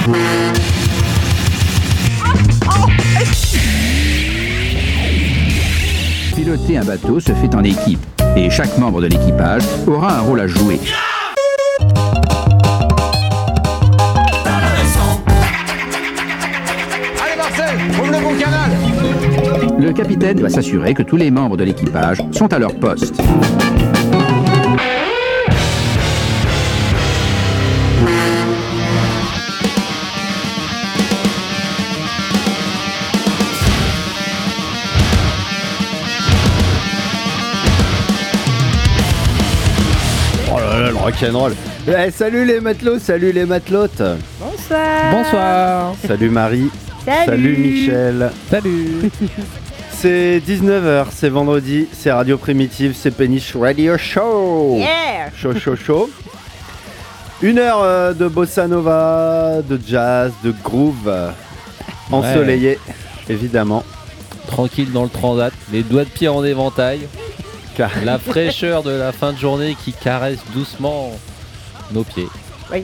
Piloter un bateau se fait en équipe et chaque membre de l'équipage aura un rôle à jouer. Allez Marcel, ouvre le bon canal. Le capitaine va s'assurer que tous les membres de l'équipage sont à leur poste. Le rock'n'roll. Salut les matelots, salut les matelotes. Bonsoir. Bonsoir. Salut Marie. Salut Michel. Salut. C'est 19h, c'est vendredi, c'est Radio Primitive, c'est Péniche Radio Show. Yeah. Chaud. 1 heure de bossa nova, de jazz, de groove, ensoleillé, évidemment. Tranquille dans le transat, les doigts de pied en éventail. La fraîcheur de la fin de journée qui caresse doucement nos pieds. Oui.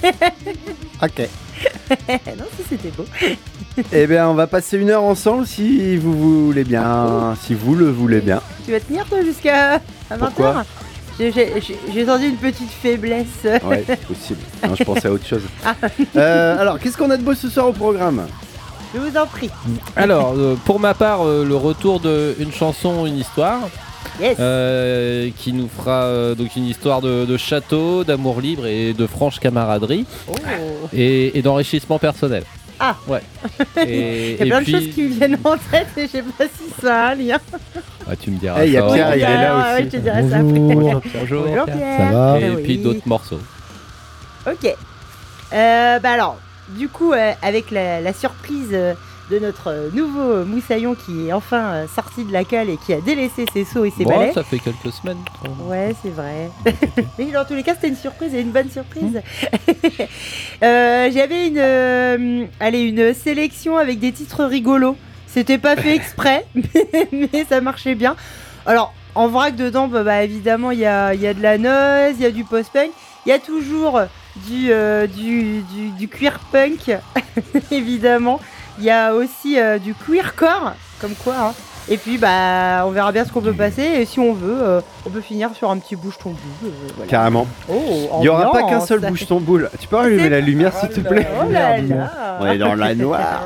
Ok. Non, si c'était beau. Eh bien, on va passer 1 heure ensemble si vous voulez bien, si vous le voulez bien. Tu vas tenir toi jusqu'à 20h? Pourquoi? J'ai senti une petite faiblesse. Ouais, c'est possible. Non, je pensais à autre chose. Alors, qu'est-ce qu'on a de beau ce soir au programme? Je vous en prie. Alors, pour ma part, le retour de Une chanson, une histoire. Yes. Qui nous fera donc une histoire de château, d'amour libre et de franche camaraderie. Oh. Et d'enrichissement personnel. Ah. Ouais. Il y a plein de choses qui me viennent en tête et je sais pas si ça a un lien. Ah, tu me diras. Il y a Pierre, il est là aussi. Ouais, je te dirai ça après. Bonjour Bonjour Pierre. Ça va? Et Oui. puis d'autres morceaux. Ok. Alors, du coup, avec la surprise de notre nouveau moussaillon qui est enfin sorti de la cale et qui a délaissé ses seaux et ses balais. Ça fait quelques semaines. Ouais, c'est vrai. Mais dans tous les cas, c'était une surprise et une bonne surprise. J'avais une sélection avec des titres rigolos. C'était pas fait exprès, mais ça marchait bien. Alors, en vrac, dedans, évidemment, il y a de la noise, il y a du post-punk, il y a toujours du queer punk, évidemment. Il y a aussi du queercore, comme quoi, hein. Et puis, on verra bien ce qu'on peut passer. Et si on veut, on peut finir sur un petit bouge-ton-boule. Voilà. Carrément. Il n'y aura pas qu'un seul bouge-ton-boule. Tu peux allumer la lumière, s'il te plaît? Oh là là. On est dans la noire.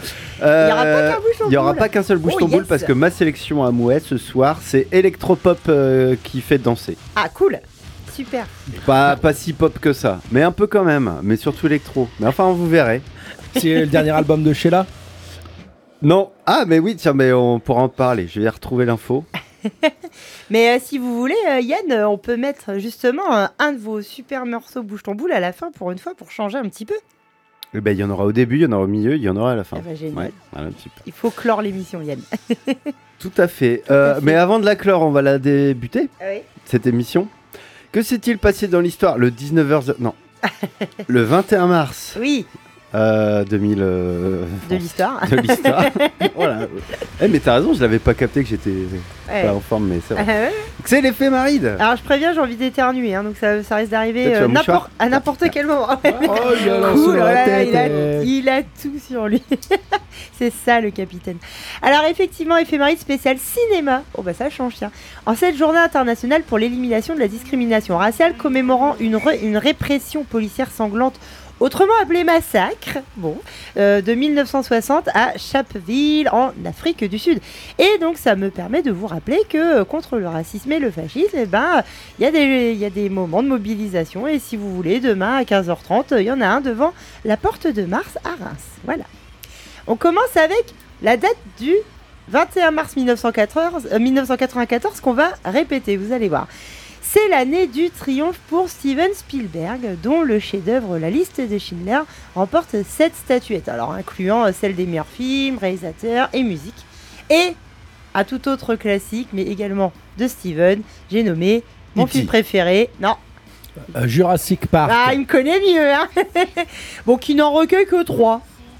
Il n'y aura pas qu'un seul bouge-ton-boule parce que ma sélection à Mouet ce soir, c'est électropop qui fait danser. Ah, cool. Super. Pas si pop que ça, mais un peu quand même, mais surtout électro. Mais enfin, vous verrez. C'est le dernier album de Sheila? Non. Ah, mais oui, tiens, mais on pourra en parler. Je vais retrouver l'info. Mais si vous voulez, Yann, on peut mettre justement un de vos super morceaux bouge ton boule à la fin pour une fois pour changer un petit peu. Eh ben, il y en aura au début, il y en aura au milieu, il y en aura à la fin. Ah bah, génial. Ouais, voilà, un petit peu. Il faut clore l'émission, Yann. Tout à fait. Mais avant de la clore, on va la débuter, Ah oui. cette émission. Que s'est-il passé dans l'histoire le 19h... Non. Le 21 mars Oui, 2000... de l'histoire. De l'histoire. Voilà. Mais t'as raison, je l'avais pas capté que j'étais Ouais. pas en forme, mais c'est vrai. Ah ouais. C'est l'éphéméride. Alors je préviens, j'ai envie d'éternuer, hein, donc ça risque d'arriver Peut-être un mouchoir. à n'importe quel moment. Oh, il a lancé Cool, la voilà, tête. il a tout sur lui. C'est ça le capitaine. Alors effectivement, éphéméride spéciale cinéma. Oh bah ça change, tiens. En cette journée internationale pour l'élimination de la discrimination raciale commémorant une répression policière sanglante, autrement appelée massacre, de 1960 à Sharpeville en Afrique du Sud. Et donc ça me permet de vous rappeler que contre le racisme et le fascisme, il y a des moments de mobilisation. Et si vous voulez, demain à 15h30, il y en a un devant la Porte de Mars à Reims. Voilà. On commence avec la date du 21 mars 1994 qu'on va répéter, vous allez voir. C'est l'année du triomphe pour Steven Spielberg, dont le chef-d'œuvre La Liste de Schindler remporte 7 statuettes, alors incluant celle des meilleurs films, réalisateurs et musique. Et à tout autre classique, mais également de Steven, j'ai nommé mon film préféré. Non. Jurassic Park. Ah, il me connaît mieux, hein. Bon, qui n'en recueille que 3.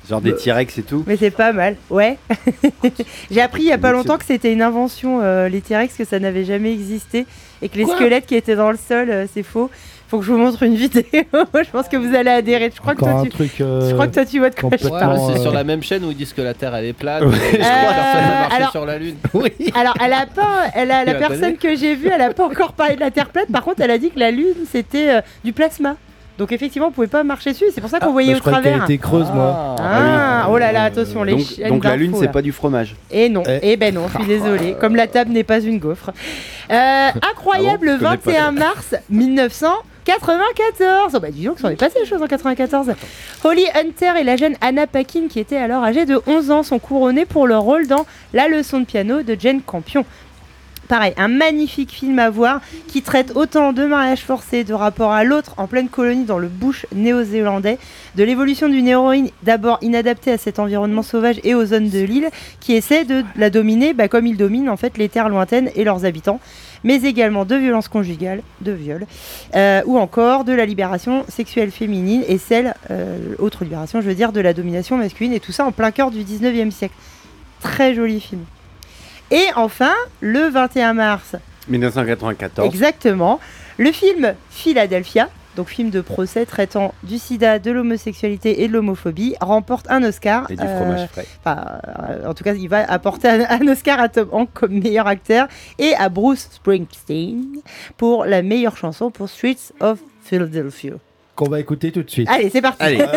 Genre des T-Rex et tout. Mais c'est pas mal, ouais. J'ai appris il y a pas longtemps que c'était une invention, les T-Rex, que ça n'avait jamais existé et que les squelettes qui étaient dans le sol, c'est faux. Faut que je vous montre une vidéo. Je pense que vous allez adhérer. Je crois que toi, tu vois de quoi je parle. C'est sur la même chaîne où ils disent que la Terre elle est plate. Ouais. Je crois que personne n'a marché sur la Lune. Oui. Alors, la personne que j'ai vue, elle a pas encore parlé de la Terre plate. Par contre, elle a dit que la Lune c'était du plasma. Donc effectivement, vous pouvait pas marcher dessus. C'est pour ça qu'on voyait au travers. Je croyais qu'elle était creuse, moi. Oh là là, attention, les donc la Lune, c'est pas du fromage. Et non, ben non, je suis désolée. Comme la table n'est pas une gaufre. Incroyable, le 21 mars 1994. Oh bah dis donc, ça en est passé les choses en 94. Holly Hunter et la jeune Anna Paquin, qui était alors âgée de 11 ans, sont couronnés pour leur rôle dans La leçon de piano de Jane Campion. Pareil, un magnifique film à voir qui traite autant de mariage forcé, de rapport à l'autre en pleine colonie dans le bush néo-zélandais, de l'évolution d'une héroïne d'abord inadaptée à cet environnement sauvage et aux zones de l'île qui essaie de la dominer comme il domine en fait les terres lointaines et leurs habitants, mais également de violences conjugales, de viols, ou encore de la libération sexuelle féminine et autre libération, je veux dire, de la domination masculine, et tout ça en plein cœur du 19e siècle. Très joli film. Et enfin, le 21 mars 1994. Exactement, le film Philadelphia, donc film de procès traitant du sida, de l'homosexualité et de l'homophobie, remporte un Oscar. Et du fromage frais. En tout cas, il va apporter un Oscar à Tom Hanks comme meilleur acteur et à Bruce Springsteen pour la meilleure chanson pour Streets of Philadelphia. Qu'on va écouter tout de suite. Allez, c'est parti. Allez.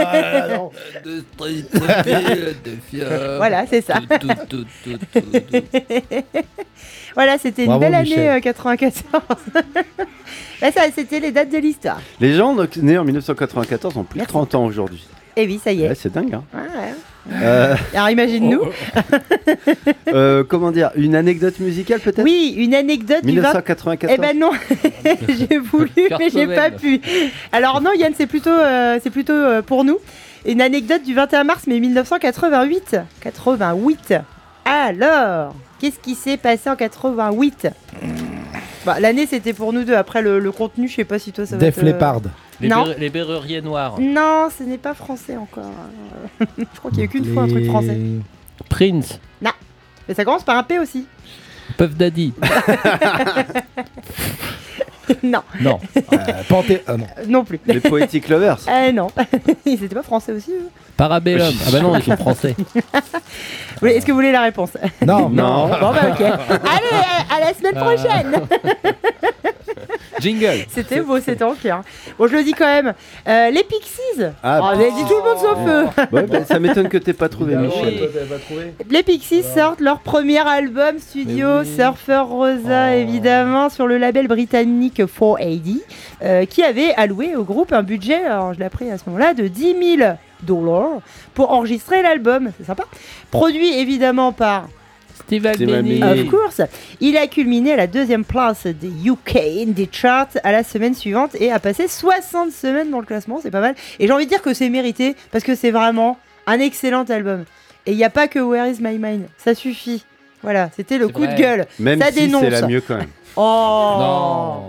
Voilà, c'est ça. Voilà, c'était Bravo, une belle Michel. année 94. Bah, ça, c'était les dates de l'histoire. Les gens nés en 1994 ont plus de Merci. 30 ans aujourd'hui. Et oui, ça y est. Ouais, c'est dingue. Hein. Ouais. Euh, Alors imagine-nous. comment dire, une anecdote musicale peut-être. Oui, une anecdote du 1994. Eh ben non, j'ai voulu, mais j'ai pas pu. Alors non, Yann, c'est plutôt pour nous. Une anecdote du 21 mars, mais 1988. 88. Alors, qu'est-ce qui s'est passé en 88 ? Bah, l'année, c'était pour nous deux. Après, le contenu, je sais pas si toi, ça va Def Leppard. Non. Les Berruriers Noirs. Non, ce n'est pas français encore. Je crois qu'il y a eu qu'une fois un truc français. Prince. Mais ça commence par un P aussi. Puff Daddy. Non, Non. Panthé. Ah non. non plus. Les Poetic Lovers. Non, ils étaient pas français aussi. Eux. Parabellum. Ah bah non, ils sont français. Est-ce que vous voulez la réponse? Non. Non. Bon bah ok. Allez, à la semaine prochaine. Jingle. C'était beau, c'était en clair. Bon, je le dis quand même. Les Pixies. Ah, Oh, j'ai dit tout le monde sauf eux. Ouais, bah, ça m'étonne que t'aies pas trouvé, Michel. Les Pixies sortent leur premier album studio, Surfer Rosa, évidemment, sur le label britannique 4AD, qui avait alloué au groupe un budget, alors je l'ai appris à ce moment-là, de $10,000 pour enregistrer l'album. C'est sympa. Produit évidemment par Steve Albini. Of course. Il a culminé à la 2e place des UK Indie Chart à la semaine suivante et a passé 60 semaines dans le classement, c'est pas mal. Et j'ai envie de dire que c'est mérité parce que c'est vraiment un excellent album. Et il n'y a pas que Where Is My Mind, ça suffit. Voilà, c'était le C'est coup vrai. de gueule. Même Ça si dénonce. c'est la mieux quand même. Oh Non.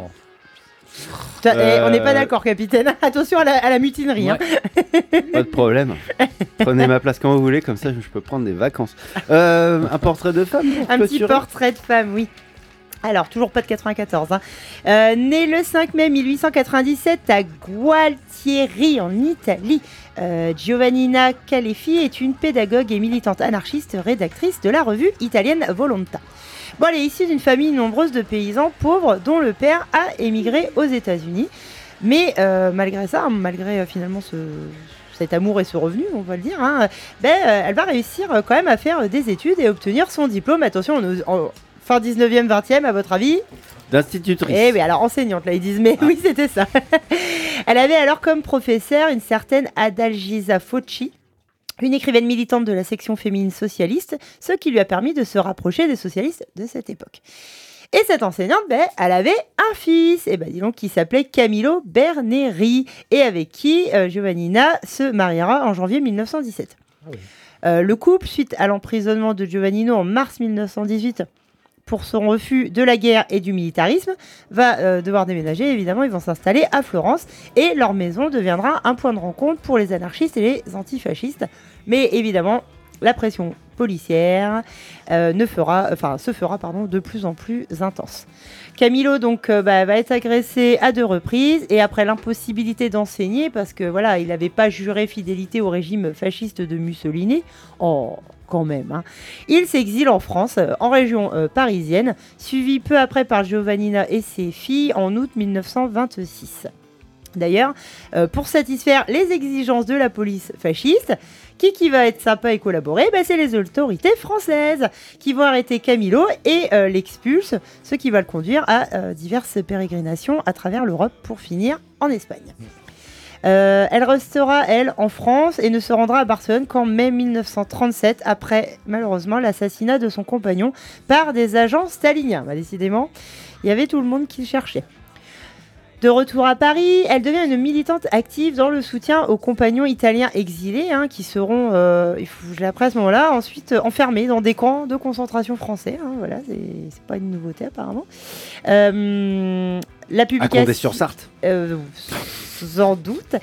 On n'est pas d'accord, capitaine. Attention à la mutinerie. Hein. Pas de problème. Prenez ma place quand vous voulez, comme ça je peux prendre des vacances. Un portrait de femme pour Un petit clôturer. portrait de femme, oui. Alors, toujours pas de 94. Hein. Né le 5 mai 1897 à Gualtieri, en Italie, Giovannina Calefi est une pédagogue et militante anarchiste, rédactrice de la revue italienne Volonta. Bon, elle est issue d'une famille nombreuse de paysans pauvres dont le père a émigré aux États-Unis. Mais malgré ça, malgré finalement cet amour et ce revenu, on va le dire, hein, elle va réussir quand même à faire des études et obtenir son diplôme. Attention, en fin 19e, 20e, à votre avis? D'institutrice. Eh oui, alors enseignante, là ils disent, mais oui, c'était ça. Elle avait alors comme professeur une certaine Adalgisa Focci, une écrivaine militante de la section féminine socialiste, ce qui lui a permis de se rapprocher des socialistes de cette époque. Et cette enseignante, elle avait un fils, dis donc, qui s'appelait Camillo Berneri, et avec qui Giovannina se mariera en janvier 1917. Ah oui. Le couple, suite à l'emprisonnement de Giovannino en mars 1918, pour son refus de la guerre et du militarisme, va devoir déménager. Évidemment, ils vont s'installer à Florence et leur maison deviendra un point de rencontre pour les anarchistes et les antifascistes. Mais évidemment, la pression policière se fera de plus en plus intense. Camillo donc va être agressé à 2 reprises et après l'impossibilité d'enseigner parce que voilà, il n'avait pas juré fidélité au régime fasciste de Mussolini. Quand même, hein. Il s'exile en France, en région parisienne, suivi peu après par Giovannina et ses filles en août 1926. D'ailleurs, pour satisfaire les exigences de la police fasciste, qui va être sympa et collaborer, c'est les autorités françaises qui vont arrêter Camillo et l'expulsent, ce qui va le conduire à diverses pérégrinations à travers l'Europe pour finir en Espagne. Elle restera, elle, en France et ne se rendra à Barcelone qu'en mai 1937, après, malheureusement, l'assassinat de son compagnon par des agents staliniens. Décidément, il y avait tout le monde qui le cherchait. De retour à Paris, elle devient une militante active dans le soutien aux compagnons italiens exilés, qui seront, après à ce moment-là, ensuite enfermés dans des camps de concentration français. Voilà, c'est pas une nouveauté apparemment. La publication. À Condé-sur-Sarthe. Sans doute.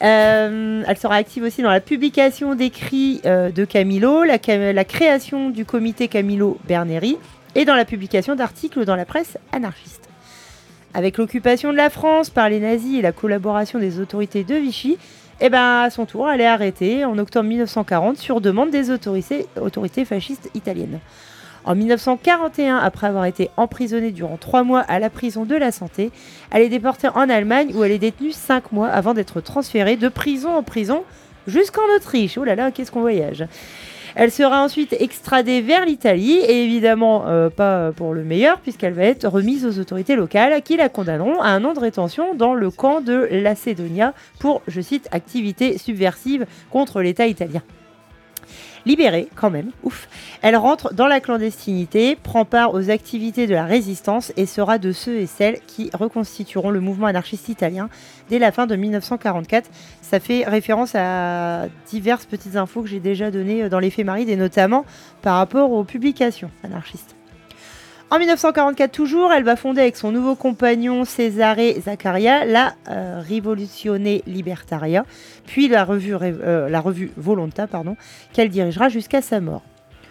Elle sera active aussi dans la publication d'écrits de Camillo, la création du comité Camillo Berneri et dans la publication d'articles dans la presse anarchiste. Avec l'occupation de la France par les nazis et la collaboration des autorités de Vichy, à son tour, elle est arrêtée en octobre 1940 sur demande des autorités fascistes italiennes. En 1941, après avoir été emprisonnée durant 3 mois à la prison de la Santé, elle est déportée en Allemagne où elle est détenue 5 mois avant d'être transférée de prison en prison jusqu'en Autriche. Oh là là, qu'est-ce qu'on voyage! Elle sera ensuite extradée vers l'Italie et évidemment pas pour le meilleur puisqu'elle va être remise aux autorités locales qui la condamneront à 1 an de rétention dans le camp de Lacedonia pour, je cite, activité subversive contre l'État italien. Libérée, quand même, ouf, elle rentre dans la clandestinité, prend part aux activités de la résistance et sera de ceux et celles qui reconstitueront le mouvement anarchiste italien dès la fin de 1944. Ça fait référence à diverses petites infos que j'ai déjà données dans l'éphéméride et notamment par rapport aux publications anarchistes. En 1944 toujours, elle va fonder avec son nouveau compagnon Cesare Zaccaria la Rivoluzione Libertaria, puis la revue Volonta, qu'elle dirigera jusqu'à sa mort.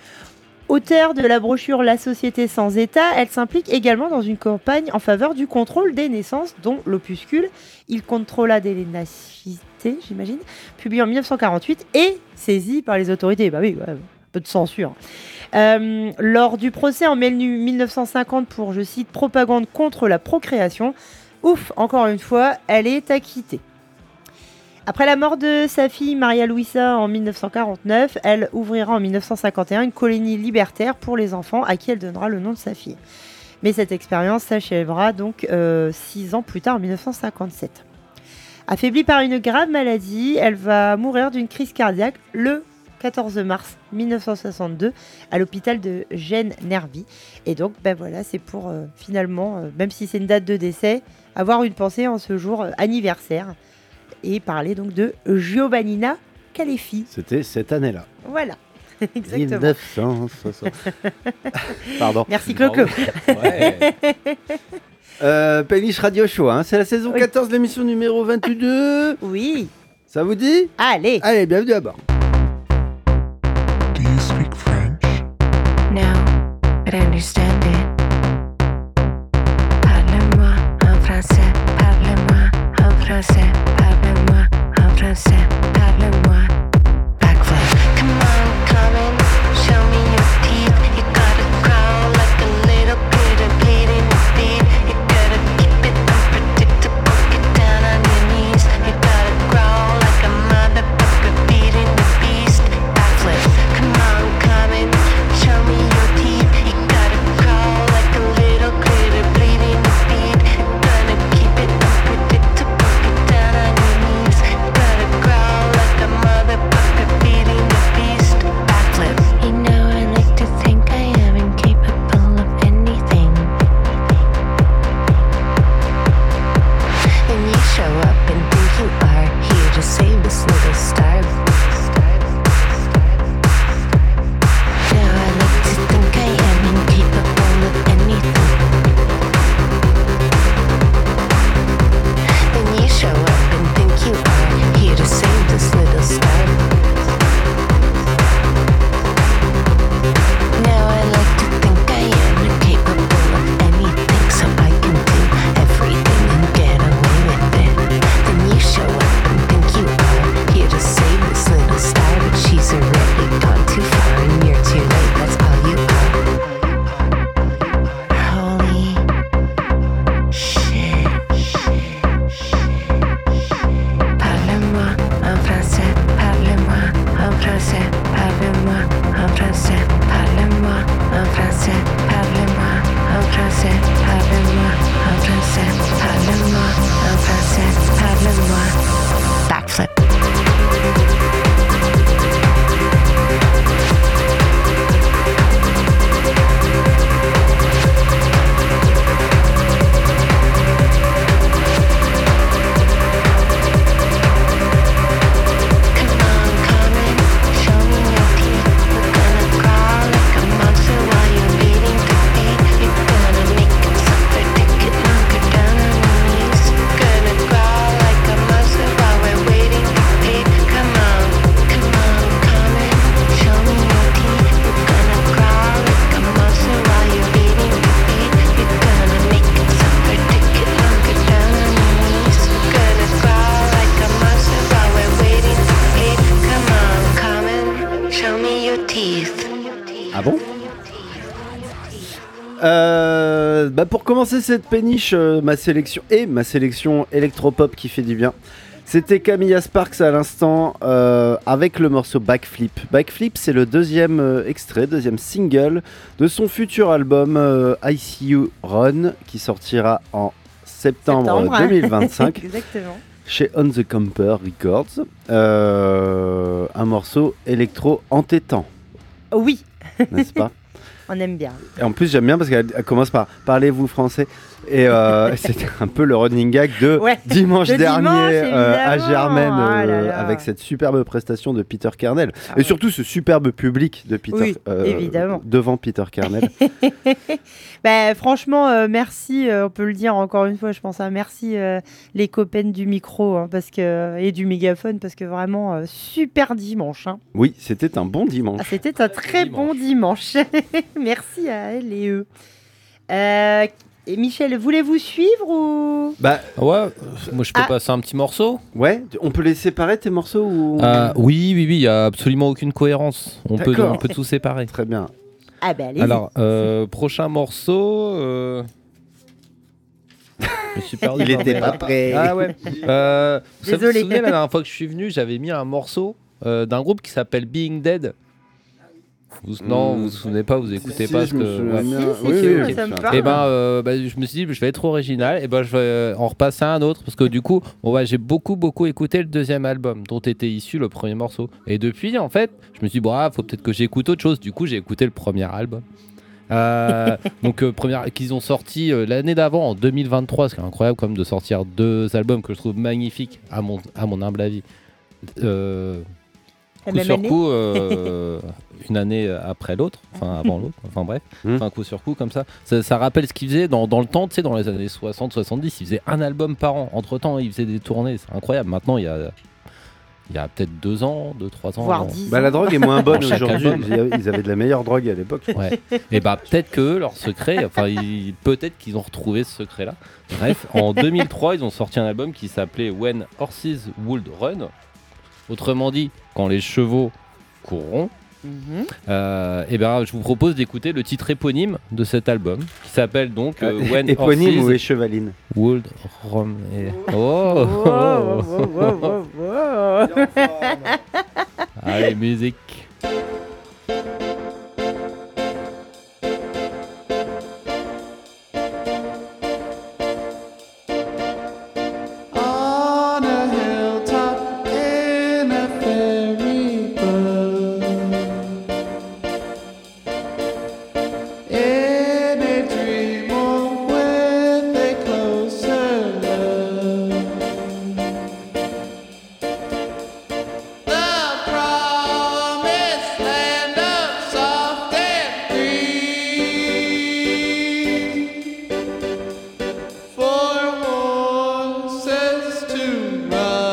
Auteure de la brochure La Société sans État, elle s'implique également dans une campagne en faveur du contrôle des naissances, dont l'opuscule Il Controlla delle Nascite, j'imagine, publié en 1948 et saisi par les autorités. Un peu de censure. Lors du procès en mai 1950 pour, je cite, propagande contre la procréation, encore une fois, elle est acquittée. Après la mort de sa fille Maria Luisa en 1949, elle ouvrira en 1951 une colonie libertaire pour les enfants à qui elle donnera le nom de sa fille. Mais cette expérience s'achèvera donc 6 ans plus tard, en 1957. Affaiblie par une grave maladie, elle va mourir d'une crise cardiaque le 14 mars 1962 à l'hôpital de Gênes-Nervi. Et donc, voilà, c'est pour finalement, même si c'est une date de décès, avoir une pensée en ce jour anniversaire et parler donc de Giovannina Calefi. C'était cette année-là. Voilà, exactement. 1960. Pardon. Merci Clo-Clo. Péniche Radio Show, c'est la saison 14, l'émission numéro 22. Oui. Ça vous dit ? Allez, bienvenue à bord. No, but I understand it. Parle-moi en français, parle-moi en français, parle-moi en français, parle-moi. Backflip. Come on, come in, show me your teeth. You gotta growl like a little critter bleeding the beat. You gotta keep it unpredictable, get down on your knees. You gotta growl like a motherfucker beating the beast. Backflip. Come on, come in. Show me your teeth. You gotta crawl like a little critter bleeding the beat. You're gonna keep it unpredictable, get down on your knees. You gotta growl like a mother Pour commencer cette péniche, ma sélection électropop qui fait du bien. C'était Camilla Sparks à l'instant avec le morceau Backflip. Backflip, c'est le deuxième single de son futur album ICU Run qui sortira en septembre 2025 Exactement. chez On the Camper Records. Un morceau électro entêtant, Oui, n'est-ce pas? on aime bien. Et en plus, j'aime bien parce qu'elle commence par « Parlez-vous français ?» Et c'était un peu le running gag de dimanche dernier à Germaine avec cette superbe prestation de Peter Kernel. Et surtout ce superbe public de Peter évidemment. devant Peter Kernel. Franchement, merci, on peut le dire encore une fois, je pense. Merci les copains du micro et du mégaphone parce que vraiment, super dimanche. Hein. Oui, c'était un bon dimanche. C'était un très bon dimanche. Merci à elle et eux. Et Michel, voulez-vous suivre ou... Ouais, moi je peux passer un petit morceau. Ouais, on peut les séparer tes morceaux ou... Oui, il n'y a absolument aucune cohérence. On peut tout séparer. Très bien. Allez-y. Alors, prochain morceau... Je me suis perdu. Il était pas prêt. Ah ouais. Désolé. Vous vous souvenez, la dernière fois que je suis venu, j'avais mis un morceau d'un groupe qui s'appelle Being Dead. Non, vous vous souvenez pas, vous écoutez pas ce que. Je me suis dit, je vais être original, et je vais en repasser un autre parce que du coup, j'ai beaucoup écouté le deuxième album dont était issu le premier morceau. Et depuis, en fait, je me suis dit, faut peut-être que j'écoute autre chose. Du coup, j'ai écouté le premier album. Qu'ils ont sorti l'année d'avant, en 2023, ce qui est incroyable quand même de sortir deux albums que je trouve magnifiques à mon humble avis. Coup sur coup, une année après l'autre, avant l'autre, bref, coup sur coup comme ça. Ça rappelle ce qu'il faisait dans le temps, tu sais, dans les années 60-70, il faisait un album par an. Entre temps, il faisait des tournées, c'est incroyable. Maintenant, il y a peut-être 2 ans, 2-3 ans. Voire 10 ans. La drogue est moins bonne aujourd'hui. Ils avaient de la meilleure drogue à l'époque. Ouais. Et peut-être que leur secret, peut-être qu'ils ont retrouvé ce secret-là. Bref, en 2003, ils ont sorti un album qui s'appelait When Horses Would Run. Autrement dit, quand les chevaux courront. Je vous propose d'écouter le titre éponyme de cet album qui s'appelle donc When éponyme Horses ou échevaline Would Run. Allez, musique. For horses to run.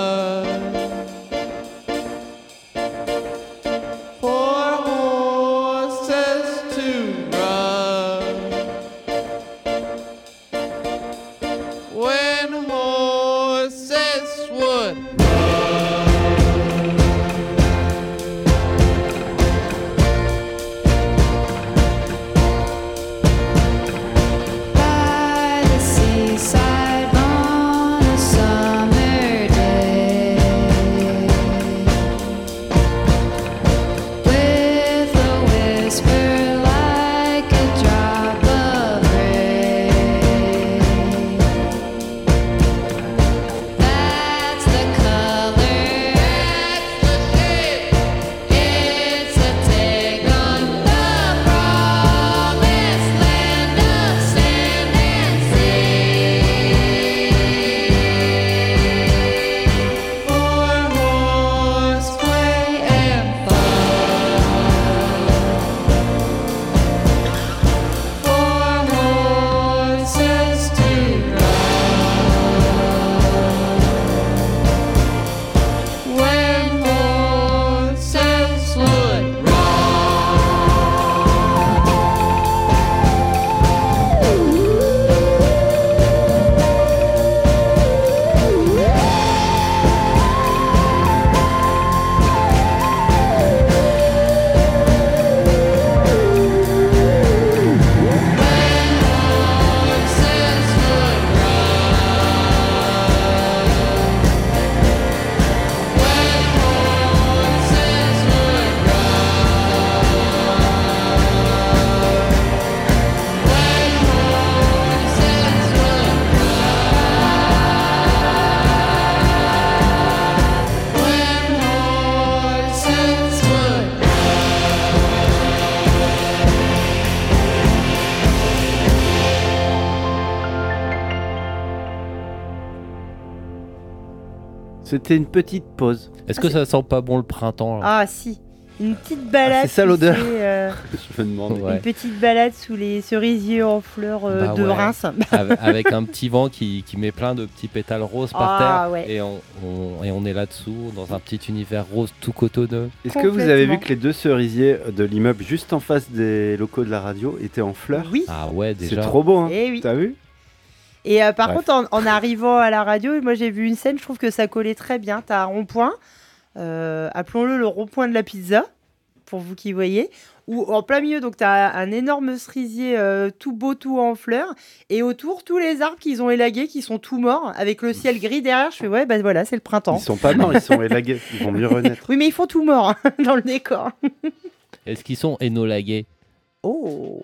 C'était une petite pause. Est-ce que ça sent pas bon le printemps là Ah si, une petite balade. c'est ça, tu l'odeur. sais, Je me demande. Ouais. Une petite balade sous les cerisiers en fleurs Bah de ouais. Reims. Avec un petit vent qui met plein de petits pétales roses par Ah, terre. ouais. Et on est là-dessous, dans un petit univers rose tout cotonneux. Est-ce que vous avez vu Complètement. que les 2 cerisiers de l'immeuble juste en face des locaux de la radio étaient en fleurs? Oui. Ah ouais, C'est déjà. trop beau, hein. Eh oui. T'as vu? Et par Bref. contre, en arrivant à la radio, moi j'ai vu une scène, je trouve que ça collait très bien. T'as un rond-point, appelons-le le rond-point de la pizza, pour vous qui voyez, où en plein milieu, donc t'as un énorme cerisier tout beau, tout en fleurs, et autour, tous les arbres qu'ils ont élagués, qui sont tout morts, avec le ciel gris derrière. Je fais, ouais, bah voilà, c'est le printemps. Ils sont pas morts, ils sont élagués. Ils vont mieux renaître. Oui, mais ils font tout morts hein, dans le décor. Est-ce qu'ils sont énolagués? Oh.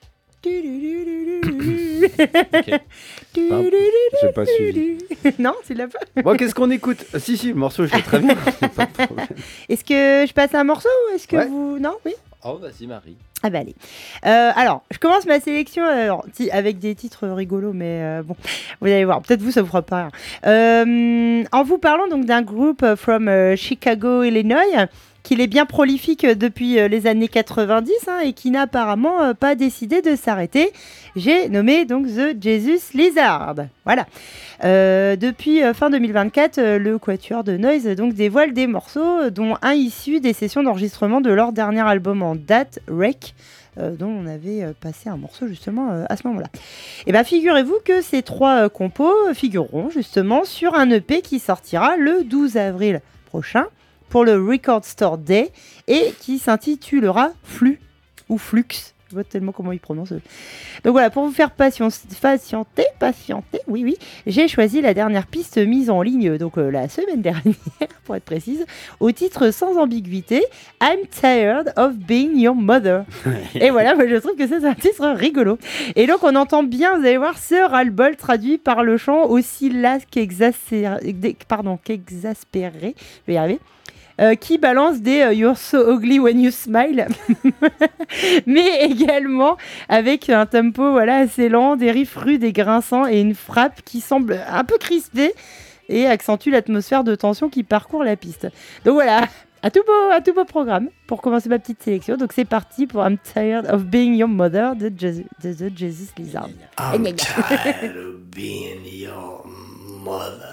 J'ai pas suivi. Non, tu l'as pas. Bon, qu'est-ce qu'on écoute? Si, le morceau, je l'ai très bien. Pas de problème. Est-ce que je passe un morceau ou est-ce que Ouais. vous... Non, oui. Oh, vas-y, Marie. Ah bah allez. Alors, je commence ma sélection avec des titres rigolos, mais bon, vous allez voir. Peut-être vous, ça vous fera pas rire. En vous parlant donc d'un groupe from Chicago, Illinois, qui est bien prolifique depuis les années 90 hein, et qui n'a apparemment pas décidé de s'arrêter. J'ai nommé donc The Jesus Lizard. Voilà. Depuis fin 2024, le Quatuor de Noise donc dévoile des morceaux, dont un issu des sessions d'enregistrement de leur dernier album en date, Wreck, dont on avait passé un morceau justement à ce moment-là. Et bien figurez-vous que ces 3 compos figureront justement sur un EP qui sortira le 12 avril prochain pour le Record Store Day et qui s'intitulera Flux ou Flux. Je vois tellement comment ils prononcent. Donc voilà, pour vous faire patienter, oui, j'ai choisi la dernière piste mise en ligne, donc la semaine dernière, pour être précise, au titre sans ambiguïté, I'm Tired of Being Your Mother. Et voilà, moi je trouve que c'est un titre rigolo. Et donc on entend bien, vous allez voir, ce ras-le-bol traduit par le chant aussi las qu'exaspéré, je vais y arriver. Qui balance des You're so ugly when you smile, mais également avec un tempo voilà, assez lent, des riffs rudes et grinçants et une frappe qui semble un peu crispée et accentue l'atmosphère de tension qui parcourt la piste. Donc voilà, à tout beau programme pour commencer ma petite sélection. Donc c'est parti pour I'm Tired of Being Your Mother de The Jesus Lizard. I'm tired of being your mother.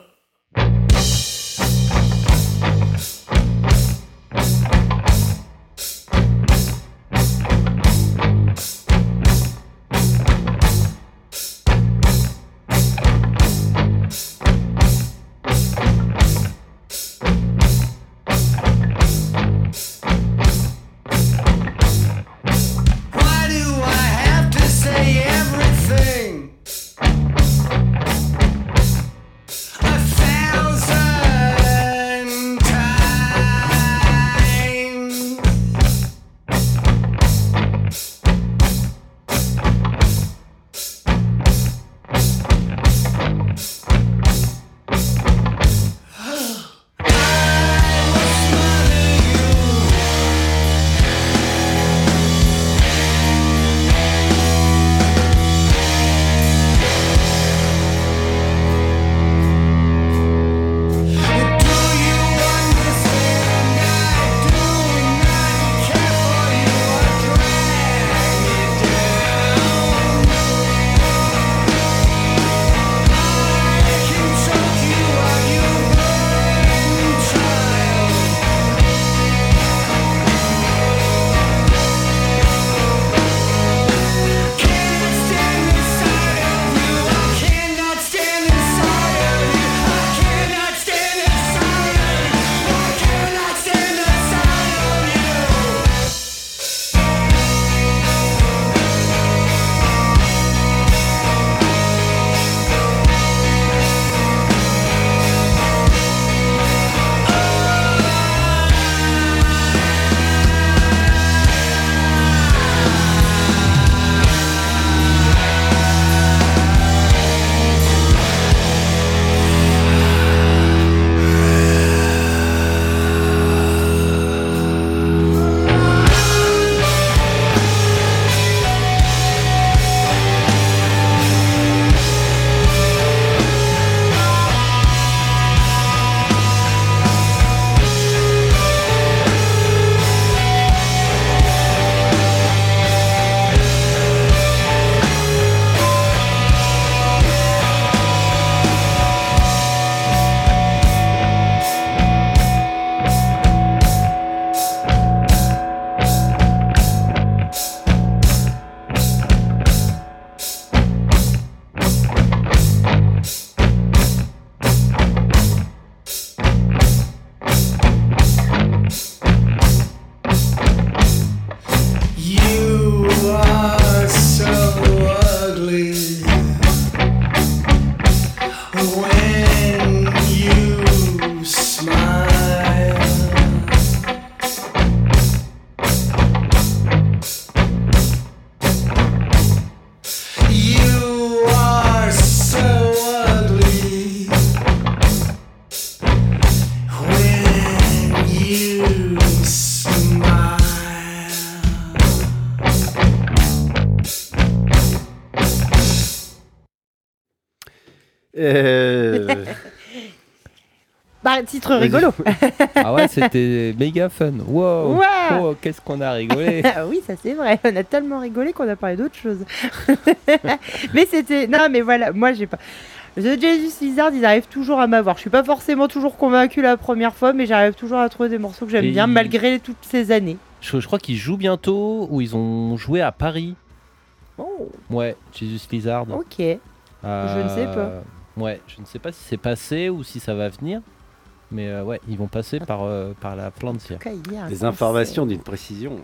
Why do I have to say everything? Bah, titre rigolo. Ah ouais, c'était méga fun. Wow. Wow. Oh, qu'est-ce qu'on a rigolé. Ah oui, ça c'est vrai. On a tellement rigolé qu'on a parlé d'autre chose. Mais c'était. Non, mais voilà, moi j'ai pas. The Jesus Lizard, ils arrivent toujours à m'avoir. Je suis pas forcément toujours convaincu la première fois, mais j'arrive toujours à trouver des morceaux que j'aime bien, malgré toutes ces années. Je crois qu'ils jouent bientôt, ou ils ont joué à Paris. Oh. Ouais, Jesus Lizard. Ok. Je ne sais pas. Ouais, je ne sais pas si c'est passé ou si ça va venir. Mais ouais, ils vont passer par la Francia. Des informations d'une précision.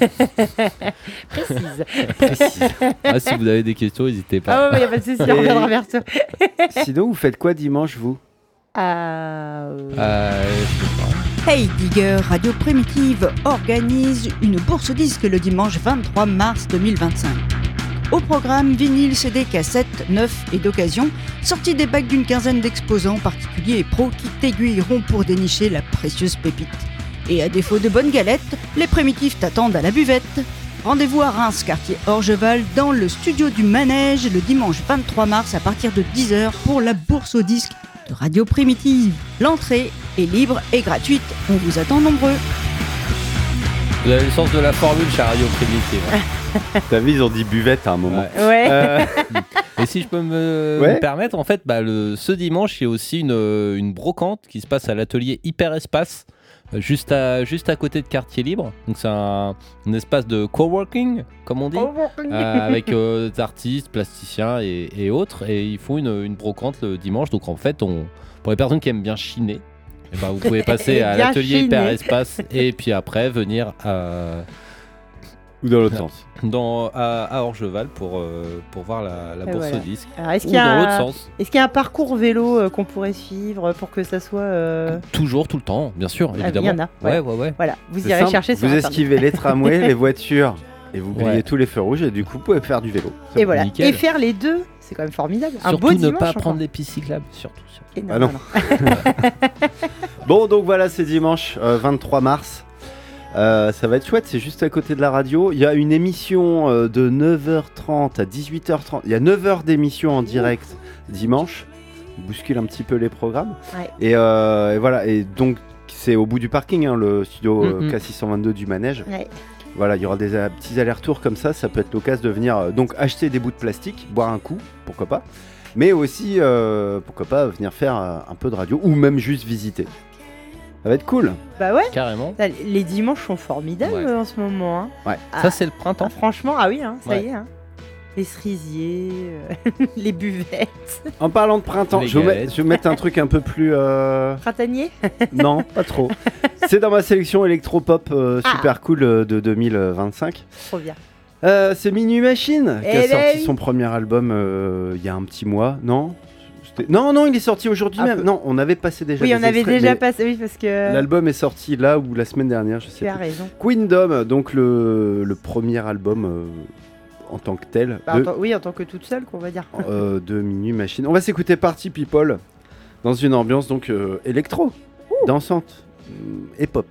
Précise. Ah, si vous avez des questions, n'hésitez pas. Ah ouais, y a pas de souci, on reviendra vers toi. Sinon, vous faites quoi dimanche, vous? Je sais pas. Hey Digger, Radio Primitive organise une bourse disque le dimanche 23 mars 2025. Au programme, vinyle, CD, cassettes, neufs et d'occasion, sortis des bacs d'une quinzaine d'exposants particuliers et pros qui t'aiguilleront pour dénicher la précieuse pépite. Et à défaut de bonnes galettes, les primitifs t'attendent à la buvette. Rendez-vous à Reims, quartier Orgeval, dans le studio du Manège, le dimanche 23 mars à partir de 10h pour la bourse aux disques de Radio Primitive. L'entrée est libre et gratuite, on vous attend nombreux. Vous avez le sens de la formule chez Radio Primitive. T'as vu, ils ont dit buvette à un moment. Ouais. Et si je peux me permettre, en fait, ce dimanche, il y a aussi une brocante qui se passe à l'atelier Hyper Espace, juste à côté de Quartier Libre. Donc c'est un espace de coworking, comme on dit, avec des artistes, plasticiens et autres. Et ils font une brocante le dimanche. Donc en fait, pour les personnes qui aiment bien chiner, vous pouvez passer à l'atelier Hyper Espace et puis après venir ou dans l'autre sens. À Orgeval pour voir la bourse aux disques. Alors, est-ce ou qu'il y a dans l'autre sens. Est-ce qu'il y a un parcours vélo qu'on pourrait suivre pour que ça soit... Toujours, tout le temps, bien sûr, évidemment. Il y en a. Ouais. Voilà, vous C'est irez simple, chercher sur vous Internet. esquivez les tramways, les voitures, et vous grillez tous les feux rouges, et du coup, vous pouvez faire du vélo. Et voilà, nickel. et faire les deux, c'est quand même formidable. Surtout un beau ne dimanche pas encore. prendre les pistes cyclables, surtout. Et non, Ah non. Bon, donc voilà, c'est dimanche 23 mars. Ça va être chouette, c'est juste à côté de la radio. Il y a une émission de 9h30 à 18h30. Il y a 9 heures d'émission en direct dimanche. On bouscule un petit peu les programmes. Ouais. Et voilà, et donc c'est au bout du parking, hein, le studio K622 du Manège. Ouais. Voilà, il y aura des petits allers-retours comme ça peut être l'occasion de venir donc acheter des bouts de plastique, boire un coup, pourquoi pas. Mais aussi, pourquoi pas, venir faire un peu de radio ou même juste visiter. Ça va être cool. Bah ouais. Carrément. Les dimanches sont formidables en ce moment. Hein. Ouais. Ça, c'est le printemps. Franchement, ah oui, hein, ça y est. Hein. Les cerisiers, les buvettes. En parlant de printemps, je vais vous mettre un truc un peu plus... Printanier. Non, pas trop. C'est dans ma sélection électropop super cool de 2025. Trop bien. C'est Minuit Machine qui a sorti oui. son premier album il y a un petit mois, non ? Non, il est sorti aujourd'hui même. Non, on avait passé déjà. Oui, des on avait extraits, déjà passé, oui, parce que... L'album est sorti là ou la semaine dernière, je sais Tu plus. as raison. Queendom, donc le premier album en tant que tel. Oui, en tant que toute seule, qu'on va dire. De Minuit Machine. On va s'écouter Party People dans une ambiance donc électro, dansante et pop.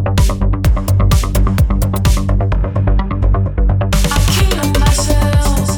I kill myself.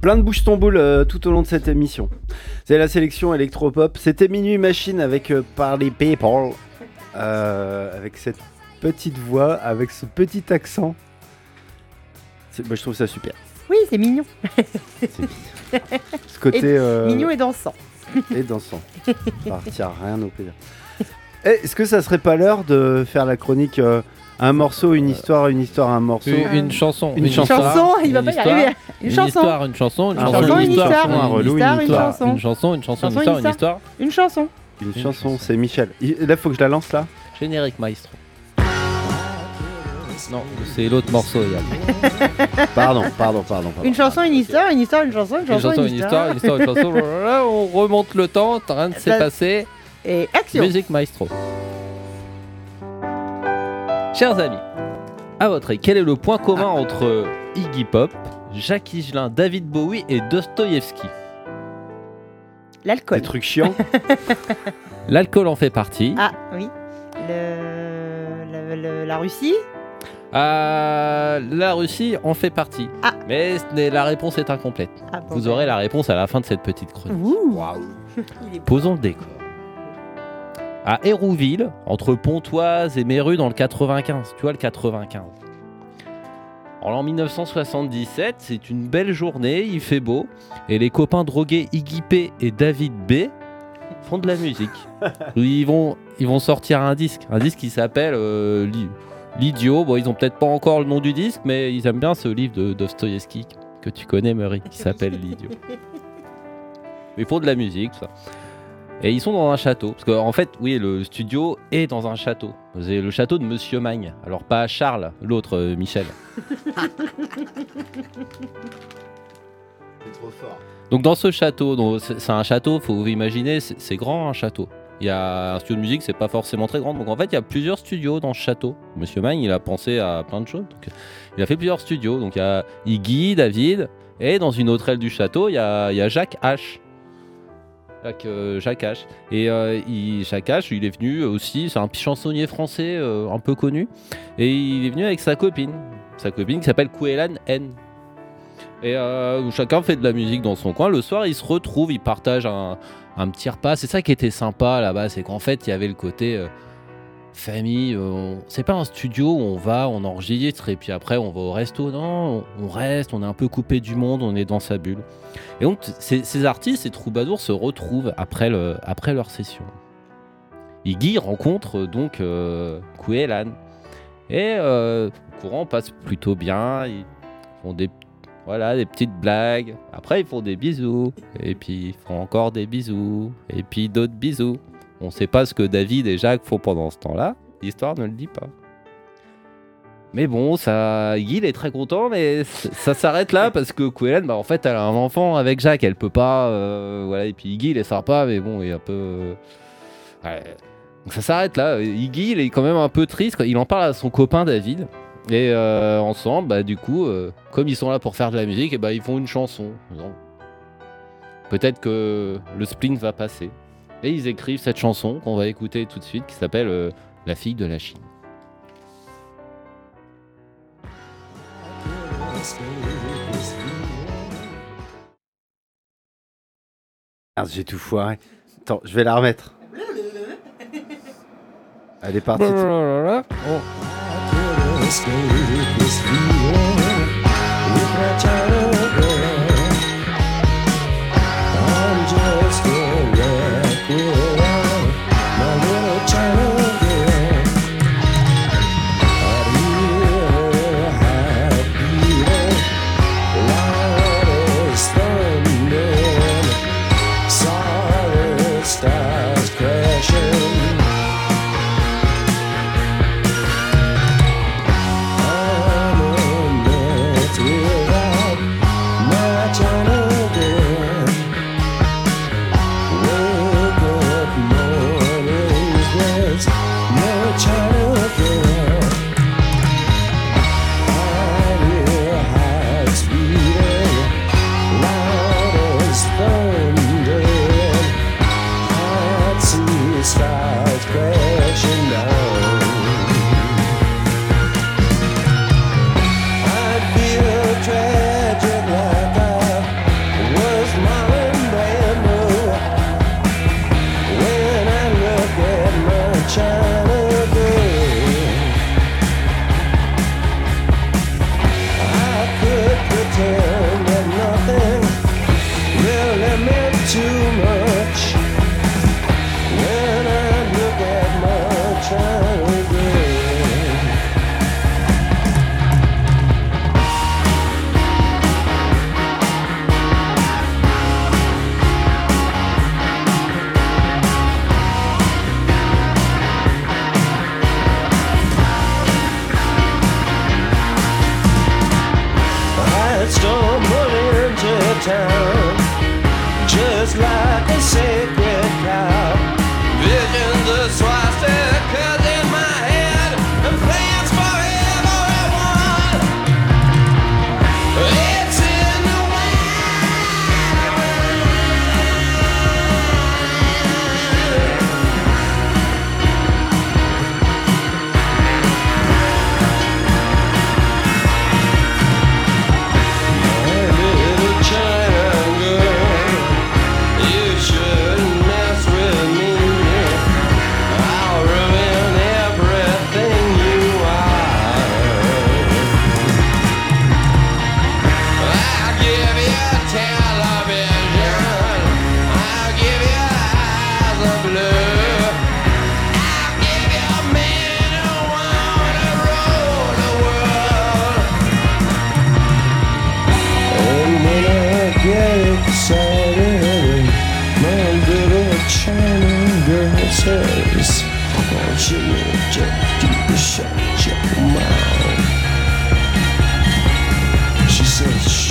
Plein de bouche-ton-boule tout au long de cette émission. C'est la sélection électropop. C'était Minuit Machine avec Party People. Avec cette petite voix, avec ce petit accent. Je trouve ça super. Oui, c'est mignon. Ce côté... mignon et dansant. Et dansant. Partir rien au plaisir. Est-ce que ça serait pas l'heure de faire la chronique un morceau, une histoire, un morceau, une chanson, une chanson. Il va pas y arriver. Une chanson, une chanson, une chanson, une histoire, une chanson, une histoire. Une chanson. Une chanson, c'est Michel. Là, faut que je la lance là. Générique maestro. Non, c'est l'autre morceau. Pardon. Une chanson, une histoire, une histoire, une chanson, une chanson, une histoire, une chanson. On remonte le temps, rien ne s'est passé. Et action. Musique maestro. Chers amis, à votre avis, quel est le point commun entre Iggy Pop, Jacques Higelin, David Bowie et Dostoïevski? L'alcool. Des trucs chiants. L'alcool en fait partie. Ah oui. La Russie. La Russie en fait partie. Ah. Mais la réponse est incomplète. Ah, bon, vous aurez la réponse à la fin de cette petite chronique. Waouh. Posons le décor. À Hérouville, entre Pontoise et Méru dans le 95. Tu vois le 95. En 1977, c'est une belle journée, il fait beau. Et les copains drogués Iggy P et David B font de la musique. Ils vont sortir un disque qui s'appelle L'Idiot. Bon, ils ont peut-être pas encore le nom du disque, mais ils aiment bien ce livre de Dostoïevski que tu connais, Murray, qui s'appelle L'Idiot. Ils font de la musique, tout ça. Et ils sont dans un château. Parce qu'en fait, oui, le studio est dans un château. C'est le château de Monsieur Magne. Alors, pas Charles, l'autre, Michel. C'est trop fort. Donc, dans ce château, c'est un château, faut vous imaginer, c'est grand un château. Il y a un studio de musique, c'est pas forcément très grand. Donc, en fait, il y a plusieurs studios dans ce château. Monsieur Magne, il a pensé à plein de choses. Donc, il a fait plusieurs studios. Donc, il y a Iggy, David. Et dans une autre aile du château, il y a Jacques H. Jacques H. Et Jacques H, il est venu aussi, c'est un chansonnier français un peu connu. Et il est venu avec sa copine qui s'appelle Kouelan N. Et chacun fait de la musique dans son coin. Le soir, ils se retrouvent, ils partagent un petit repas. C'est ça qui était sympa là-bas, c'est qu'en fait, il y avait le côté famille. C'est pas un studio où on va, on enregistre et puis après on va au resto. Non, on reste, on est un peu coupé du monde, on est dans sa bulle. Et donc, ces artistes, ces troubadours se retrouvent après leur session. Iggy rencontre donc Kouelan. Et le courant passe plutôt bien. Ils font des petites blagues. Après, ils font des bisous. Et puis, ils font encore des bisous. Et puis, d'autres bisous. On ne sait pas ce que David et Jacques font pendant ce temps-là. L'histoire ne le dit pas. Mais bon, Iggy il est très content, mais ça s'arrête là parce que Kouelan, en fait, elle a un enfant avec Jacques, elle peut pas, voilà. Et puis Iggy, il est sympa, mais bon, il est un peu, donc ça s'arrête là. Iggy, il est quand même un peu triste. Il en parle à son copain David, et ensemble, du coup, comme ils sont là pour faire de la musique, et ils font une chanson. Peut-être que le spleen va passer, et ils écrivent cette chanson qu'on va écouter tout de suite, qui s'appelle La fille de la Chine. Merde, j'ai tout foiré. Attends, je vais la remettre. Elle est partie. I'm stumbled into town, just like a sacred cow. Visions of swastikas in my head, and plans for everyone. It's in the Saturday, my little China girl says, won't you just keep it shut your mouth? She says, shh.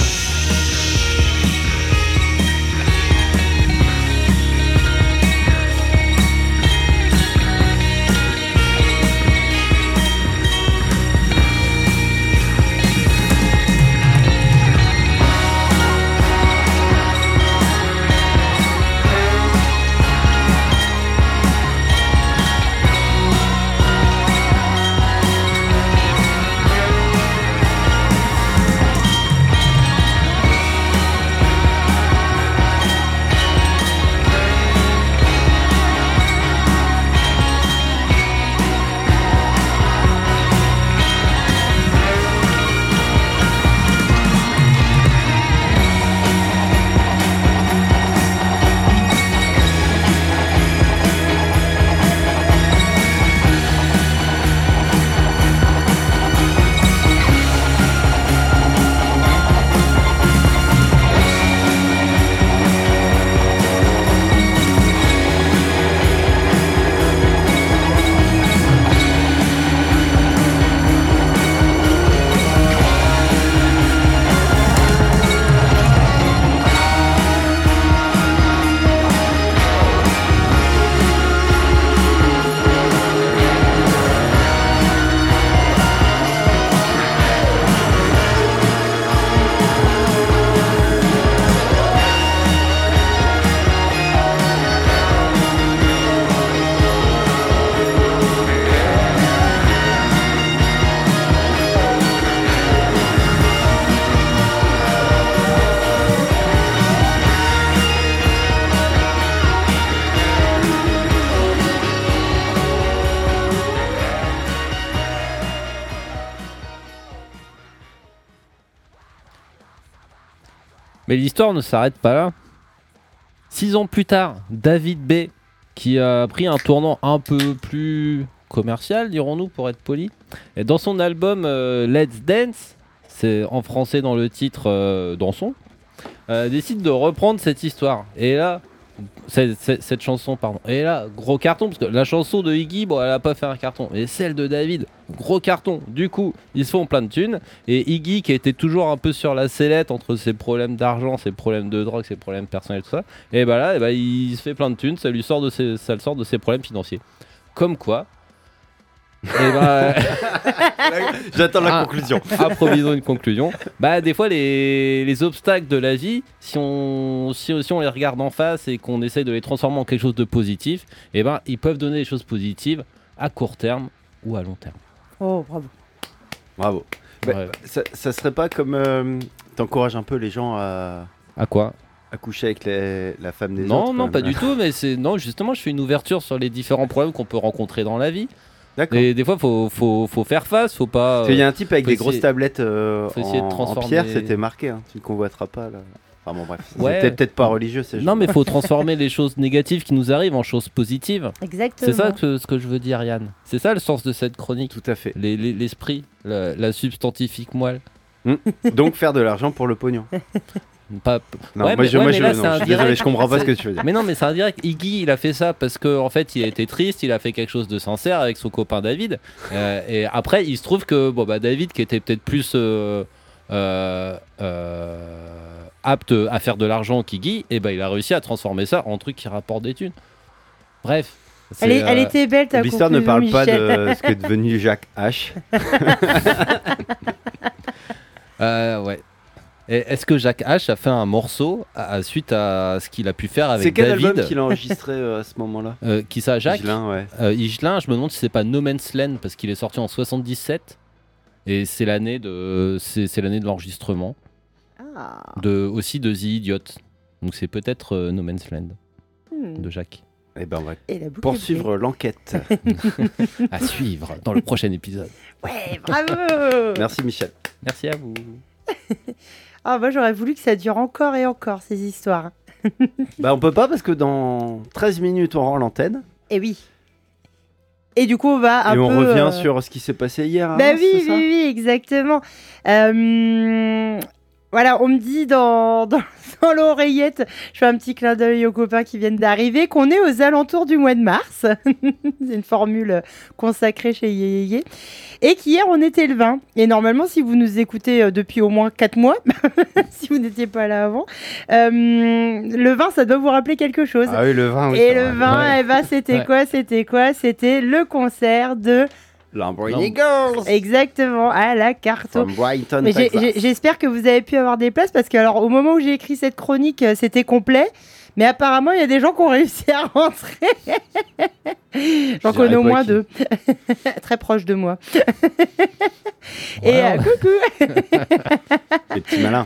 Mais l'histoire ne s'arrête pas là. 6 ans plus tard, David B, qui a pris un tournant un peu plus commercial, dirons-nous, pour être poli, et dans son album Let's Dance, c'est en français dans le titre Dansons, décide de reprendre cette histoire. Et là, cette chanson, pardon. Et là, gros carton, parce que la chanson de Iggy, bon, elle a pas fait un carton. Et celle de David, gros carton. Du coup, ils se font plein de thunes. Et Iggy, qui était toujours un peu sur la sellette entre ses problèmes d'argent, ses problèmes de drogue, ses problèmes personnels, tout ça, et bah là, il se fait plein de thunes. Ça le sort de ses problèmes financiers. Comme quoi. J'attends la conclusion. Improvisons une conclusion. Bah, des fois, les obstacles de la vie, si on les regarde en face et qu'on essaye de les transformer en quelque chose de positif, et ben, ils peuvent donner des choses positives à court terme ou à long terme. Oh, bravo. Bravo. Ouais. Ça serait pas comme t'encourages un peu les gens à quoi? À coucher avec la femme des autres? Non, pas du tout. Mais non, justement, je fais une ouverture sur les différents problèmes qu'on peut rencontrer dans la vie. D'accord. Et des fois, faut faire face, faut pas. Parce qu'il y a un type avec des grosses tablettes en pierre, c'était marqué. Hein. Tu ne convoiteras pas là. Enfin bon, bref. Ouais. C'était peut-être pas religieux. Non, mais faut transformer les choses négatives qui nous arrivent en choses positives. Exactement. C'est ça ce que je veux dire, Yann. C'est ça le sens de cette chronique. Tout à fait. L'esprit, la substantifique moelle. Donc faire de l'argent pour le pognon. Non, ouais, moi, je suis désolé, je comprends pas ce que tu veux dire. Mais non, mais c'est indirect. Iggy, il a fait ça parce qu'en fait, il a été triste, il a fait quelque chose de sincère avec son copain David. Et après, il se trouve que David, qui était peut-être plus apte à faire de l'argent qui guille, et ben il a réussi à transformer ça en truc qui rapporte des thunes. Bref. Elle était belle ta L'histoire ne conclusion, parle pas Michel. de ce qu'est devenu Jacques H. Ouais. Et est-ce que Jacques H a fait un morceau suite à ce qu'il a pu faire avec C'est quel David album qu'il a enregistré à ce moment-là? Qui ça, Jacques Higelin, ouais. Higelin, je me demande si c'est pas No Man's Land parce qu'il est sorti en 77 et c'est l'année de l'enregistrement. Aussi de The Idiot. Donc c'est peut-être No Man's Land de Jacques. Et ben on va Et la boucle poursuivre l'enquête. À suivre dans le prochain épisode. Ouais, bravo. Merci Michel. Merci à vous. Ah, moi j'aurais voulu que ça dure encore et encore ces histoires. Bah on peut pas parce que dans 13 minutes on rend l'antenne. Et oui. Et du coup on va un et peu... on revient sur ce qui s'est passé hier. Bah hein, oui, c'est ça oui, exactement. Voilà, on me dit dans l'oreillette, je fais un petit clin d'œil aux copains qui viennent d'arriver, qu'on est aux alentours du mois de mars. C'est une formule consacrée chez Yéyé. Et qu'hier, on était le 20. Et normalement, si vous nous écoutez depuis au moins 4 mois, si vous n'étiez pas là avant, le 20, ça doit vous rappeler quelque chose. Ah oui, le 20, oui. Et le 20, eh ben, c'était quoi? C'était le concert de... Lamborghini Girls. Exactement, à la Carto. From Brighton, Mais Texas. j'espère que vous avez pu avoir des places parce que alors au moment où j'ai écrit cette chronique, c'était complet. Mais apparemment, il y a des gens qui ont réussi à rentrer. J'en connais au moins 2. Très proches de moi. Et coucou. Les petits malins.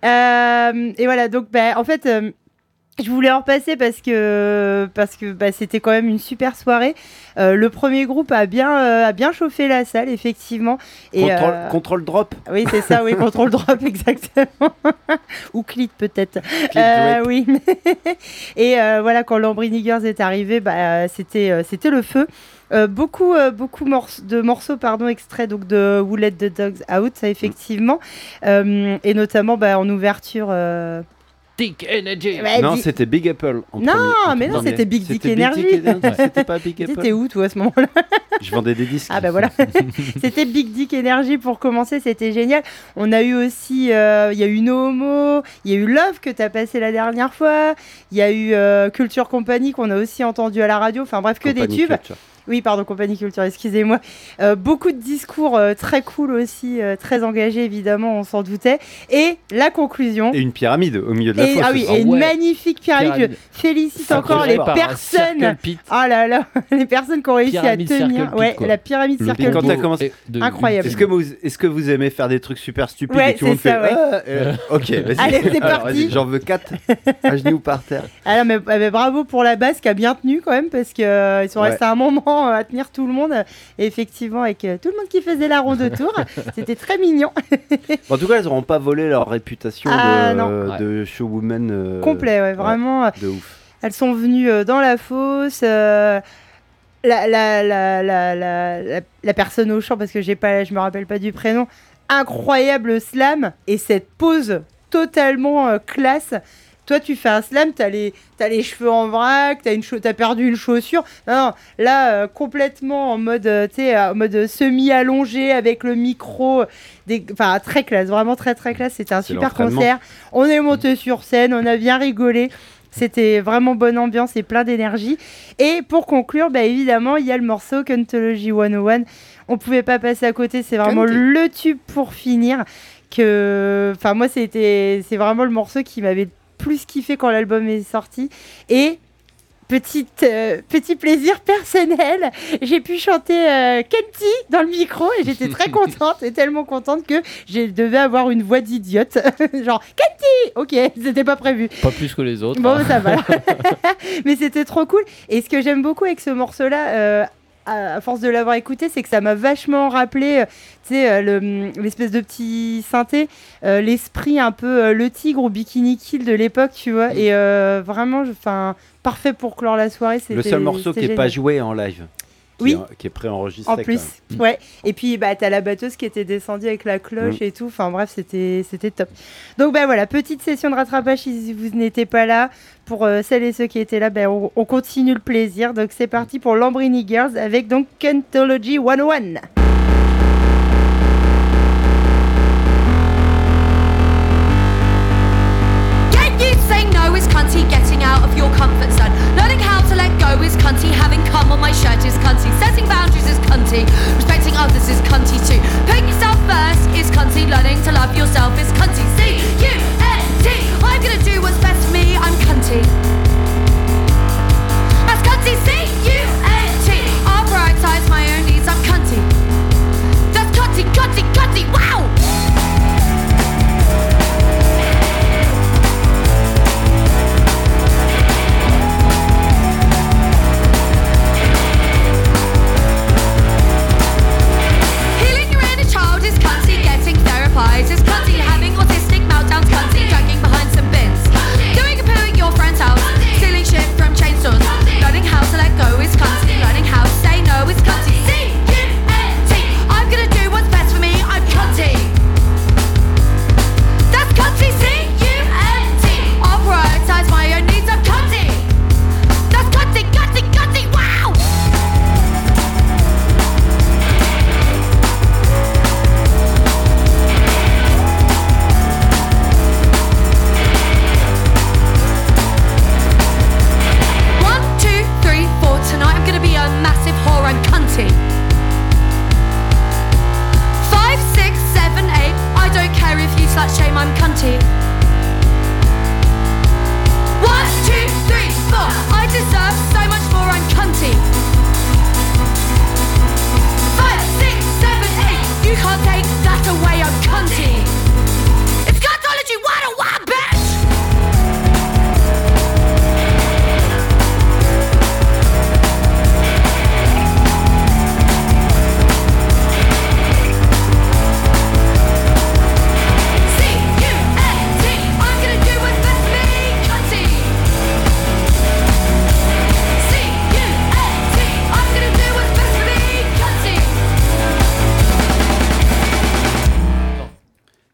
Et voilà, donc en fait... je voulais en repasser parce que c'était quand même une super soirée. Le premier groupe a bien chauffé la salle, effectivement. Et Control drop. Oui, c'est ça, oui, contrôle drop, exactement. Ou clit, peut-être. Oui. Et voilà, quand Lamborghini Girls est arrivé, c'était le feu. Beaucoup de morceaux extraits donc, de Who Let the Dogs Out, ça, effectivement. Et notamment en ouverture... Dick Energy. Non, c'était Big Apple. Non, mais non, c'était Big Dick Energy. C'était pas Big Apple. T'étais où, toi, à ce moment-là? Je vendais des disques. Ah, bah voilà. C'était Big Dick Energy pour commencer, c'était génial. On a eu aussi, il y a eu No Homo, il y a eu Love que t'as passé la dernière fois, il y a eu Culture Company qu'on a aussi entendu à la radio, enfin bref, que des tubes. Culture. Oui, pardon, Compagnie Culture, excusez-moi. Beaucoup de discours très cool aussi, très engagés évidemment, on s'en doutait. Et la conclusion. Et une pyramide au milieu de la fosse. Ah oui, et une magnifique pyramide. Je félicite encore les personnes. Ah là là, les personnes qui ont réussi à tenir. Ouais, la pyramide Circle Quand Pit. t'as commencé, incroyable. Est-ce que vous aimez faire des trucs super stupides ouais, et tout le monde ça, fait ok, vas-y. Allez, c'est Alors, parti. vas-y, j'en veux 4 à genoux par terre. Alors, mais bravo pour la basse qui a bien tenu quand même parce que ils sont restés un moment à tenir tout le monde. Et effectivement, avec tout le monde qui faisait la ronde autour, c'était très mignon. En tout cas, elles n'auront pas volé leur réputation de showwoman complet, ouais, vraiment. De ouf. Elles sont venues dans la fosse. La personne au chant, parce que je me rappelle pas du prénom, incroyable slam et cette pose totalement classe. Toi, tu fais un slam, t'as les cheveux en vrac, t'as perdu une chaussure. Non, là, complètement en mode, en mode semi-allongé avec le micro. Enfin, très classe, vraiment très très classe. C'était un super concert. On est monté sur scène, on a bien rigolé. C'était vraiment bonne ambiance et plein d'énergie. Et pour conclure, évidemment, il y a le morceau Cuntology 101. On pouvait pas passer à côté, c'est vraiment le tube pour finir. Enfin, moi, c'est vraiment le morceau qui m'avait plus kiffé quand l'album est sorti. Et petit plaisir personnel, j'ai pu chanter Kenty dans le micro et j'étais très contente et tellement contente que je devais avoir une voix d'idiote. Genre Kenty, ok, c'était pas prévu. Pas plus que les autres. Bon, ça va. Mais c'était trop cool. Et ce que j'aime beaucoup avec ce morceau-là, à force de l'avoir écouté, c'est que ça m'a vachement rappelé l'espèce de petit synthé, l'esprit un peu le tigre ou Bikini Kill de l'époque, tu vois. Et vraiment, parfait pour clore la soirée. Le seul morceau qui n'est pas joué en live. Qui est préenregistré. En plus, ouais. Et puis, t'as la batteuse qui était descendue avec la cloche et tout. Enfin, bref, c'était top. Donc, voilà, petite session de rattrapage si vous n'étiez pas là. Pour celles et ceux qui étaient là, on continue le plaisir. Donc, c'est parti pour Lamborghini Girls avec donc Cuntology 101.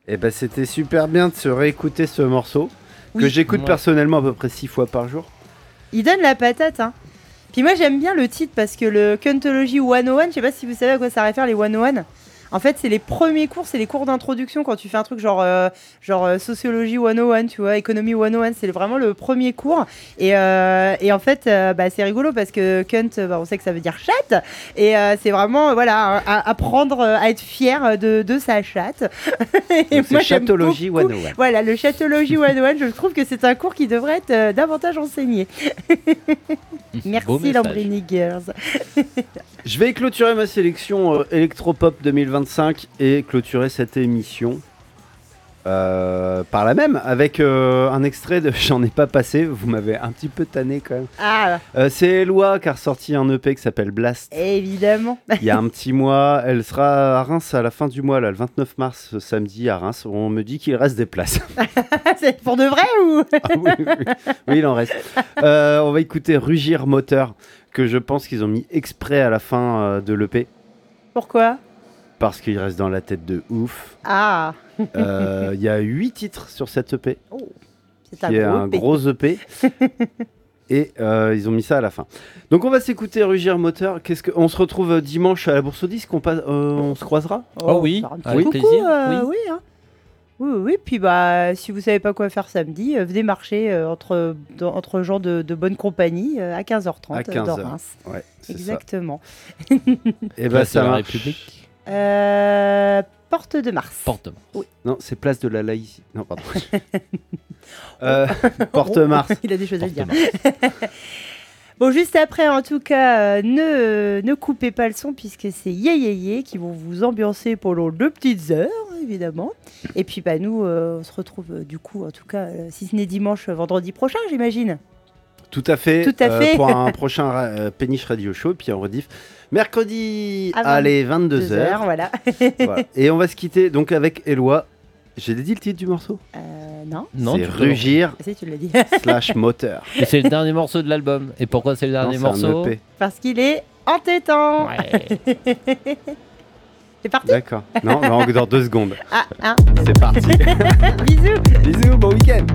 Et bah c'était super bien de se réécouter ce morceau, que Oui. j'écoute Ouais. personnellement à peu près 6 fois par jour. Il donne la patate, hein. Puis moi j'aime bien le titre parce que le Cuntology 101, je sais pas si vous savez à quoi ça réfère les 101. En fait, c'est les premiers cours, c'est les cours d'introduction quand tu fais un truc genre sociologie 101, tu vois, économie 101, c'est vraiment le premier cours. Et en fait, c'est rigolo parce que cunt, on sait que ça veut dire chatte. Et c'est vraiment, voilà, apprendre à être fier de sa chatte. Et Donc, c'est j'aime Chatology beaucoup- 101. Voilà, le Chatology 101, je trouve que c'est un cours qui devrait être davantage enseigné. Beau Merci message. Lambrini Girls. Je vais clôturer ma sélection Electropop 2025 et clôturer cette émission par la même avec un extrait de J'en ai pas passé, vous m'avez un petit peu tanné quand même. Ah, C'est Eloi qui a ressorti un EP qui s'appelle Blast évidemment. il y a un petit mois. Elle sera à Reims à la fin du mois, là, le 29 mars, samedi à Reims. On me dit qu'il reste des places. C'est pour de vrai ou Ah oui, oui, il en reste. On va écouter Rugir Moteur, que je pense qu'ils ont mis exprès à la fin de l'EP, Pourquoi? parce qu'il reste dans la tête de ouf. Ah, Il y a 8 titres sur cette EP, c'est qui est un un gros gros EP. Et ils ont mis ça à la fin. Donc on va s'écouter Rugir Moteur. On se retrouve dimanche à la Bourse au Disque, on se croisera. Oh oui, faire un petit avec coucou, plaisir, oui. oui. Hein. Oui. Puis si vous savez pas quoi faire samedi, venez marcher entre gens de bonne compagnie à 15h30 À 15h. dans Reims. Ouais, c'est Exactement. ça. Et bah Place de ça la marche. République. Porte de Mars. Porte. Non, c'est place de la laïcité. Non, pardon. Porte Mars. Il a des choses à Porte dire. Mars. Bon, juste après, en tout cas, ne coupez pas le son puisque c'est Yé qui vont vous ambiancer pendant 2 petites heures, évidemment. Et puis, nous, on se retrouve du coup, en tout cas, si ce n'est dimanche, vendredi prochain, j'imagine. Tout à fait. Tout à fait. Pour un prochain Péniche Radio Show. Et puis on rediff mercredi, À allez, 22h. Voilà. Voilà. Et on va se quitter donc avec Eloi. J'ai dit le titre du morceau. Non. Non, C'est tu peux- Rugir Si, tu l'as dit. / Moteur. Et c'est le dernier morceau de l'album. Et pourquoi c'est le dernier Non, c'est un morceau EP. Parce qu'il est entêtant. Ouais. C'est parti. D'accord. Non, non, dans 2 secondes. Ah, C'est parti. bisous. Bisous, bon week-end.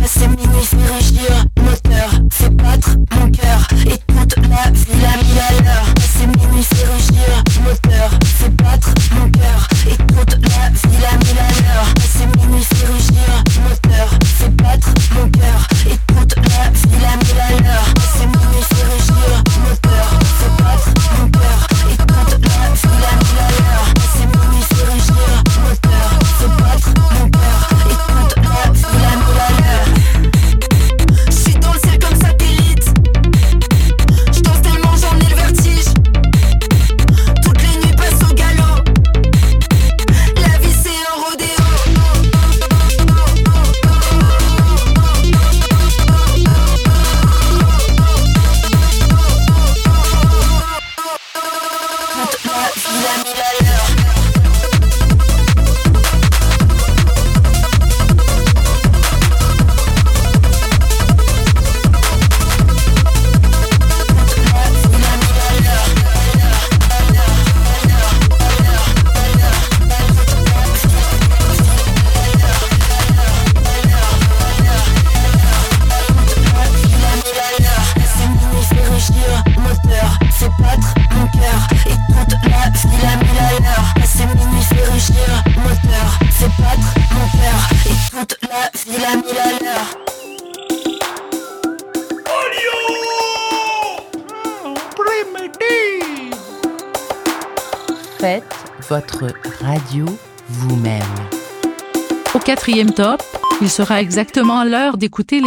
C'est minuit, fait rugir, moteur, fait battre mon cœur. Et toute la ville a mis à l'heure. C'est minuit, fait rugir, moteur, fait battre mon cœur. Et toute la ville a mis à l'heure. C'est minuit, fait rugir, moteur, fait battre mon cœur. Et toute la ville a mis à l'heure. C'est minuit, fait rugir, moteur, fait battre mon cœur. Et toute la ville a mis à l'heure. C'est minuit, fait rugir, moteur, fait battre mon cœur. Et toute la ville a mis à l'heure. J'suis dans le ciel comme satellite. J'danse tellement j'en ai le vertige. Toutes les nuits passent au galop. La vie c'est un rodéo. Toute la ville a mis à l'heure. Moteur, fait battre mon cœur. Et toute la ville a mis à l'heure. C'est minuit, fait rugir, moteur, fait battre mon cœur. Et toute la ville a mis à l'heure. Faites votre radio vous-même. Au 4e top, il sera exactement l'heure d'écouter les